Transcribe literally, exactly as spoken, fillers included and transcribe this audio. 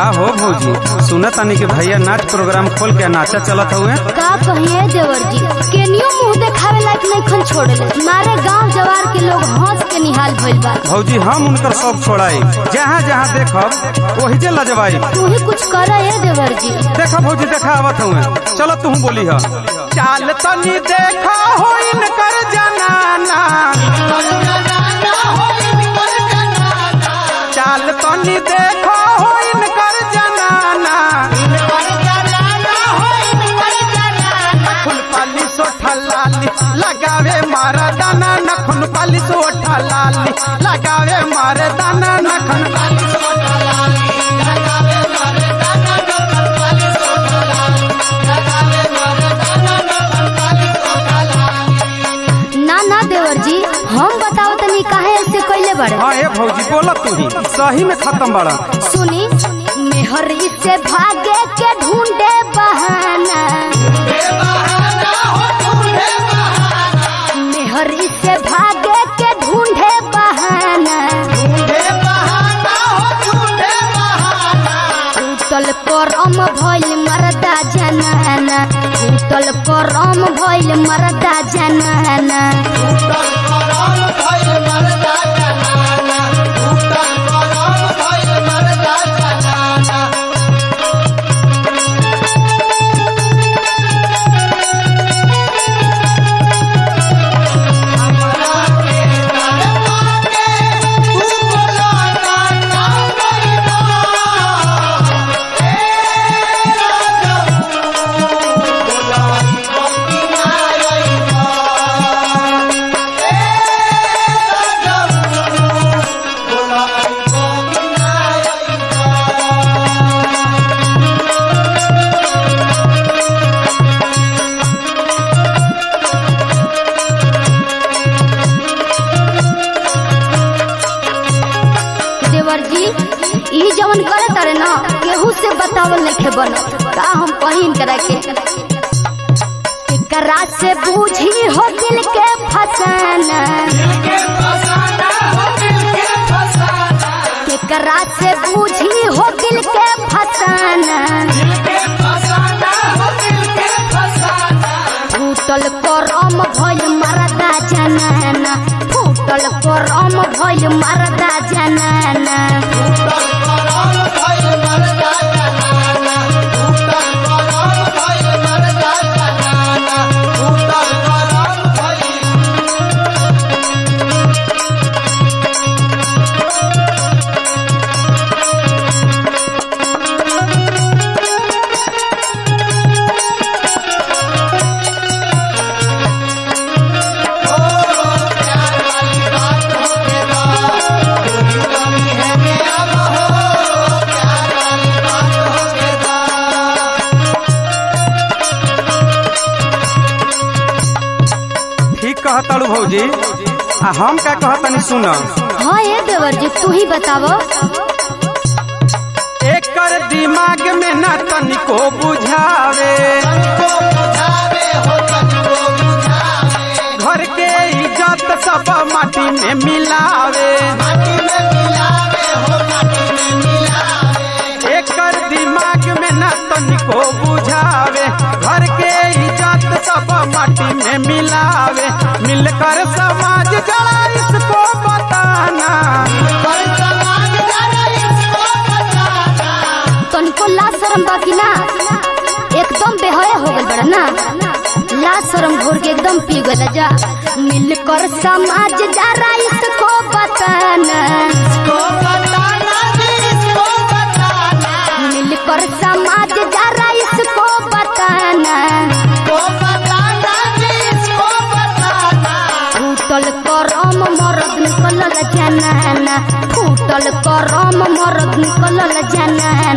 का हो भौजी, सुनत तानी के भैया नाच प्रोग्राम खोल के नाचा चलत हुए। का कहिए देवर जी, केनियो मुंह देखावे लायक नहीं खन छोड़े मारे गांव जवार के लोग हंस के निहाल भइल बा। भौजी हम उनकर सब छोड़ाई, जहाँ जहाँ देखब वही जे लजवाई। तू ही कुछ कर देवर जी। देखा भौजी देखा आवत हुए, चलो तू बोली है। चाल तनी देखा हो इनकर जनाना, चाल तनी देखा हो इनकर जनाना, नखुन पाली सोठा लाली लगावे मारा दाना, नखुन पाली सोठा लाली लगावे मारे दाना, नखुन पाली सोठा लाली लगावे मारे दाना, नखुन पाली सोठा लाली लगावे मारे दाना, नखुन पाली सोठा लाली। ना ना देवर जी, हम बताओ तनी काहे ऐसे कइले बड़े। हाँ ए भौजी बोला तू ही सही में खत्म बड़ा। सुनी, मेहरी से भागे के ढूंढे बहाना, मेहरी से भागे के ढूंढे बहाना, टूटल करम भइल मरदा जनाना, टूटल करम भइल मरदा जनाना, जवन करे तारे ना केहू से बतावल नहीं बनत। का हम कहीं करे के एकरा से बूझी हो दिल के फसाना, एकरा से बूझी हो दिल के फसाना, फूटल करम भइल मरदा जनाना, फूटल करम भइल मरदा जनाना, कहताड़ू भौजी। आ हम क्या कहतनी सुन। हाँ ये देवर जी तू ही बतावो। एकर दिमाग में न तनिको बुझावे, घर के इज्जत सब माटी में मिलावे, एकर दिमाग में न तनिको बुझावे, घर के इज्जत सब माटी में मिलावे, मिलकर समाज जड़ा इसको बताना, तनिको लाज शर्म बाकी ना, एकदम बेहया हो गल बड़ा ना, लाज शर्म घोर के एकदम पी गल जा। मिलकर समाज जरा इसको बताना, मिलकर समाज जरा इसको बताना, फूटल करम मरद निकलल जनाना, फूटल करम मरद निकलल जनाना।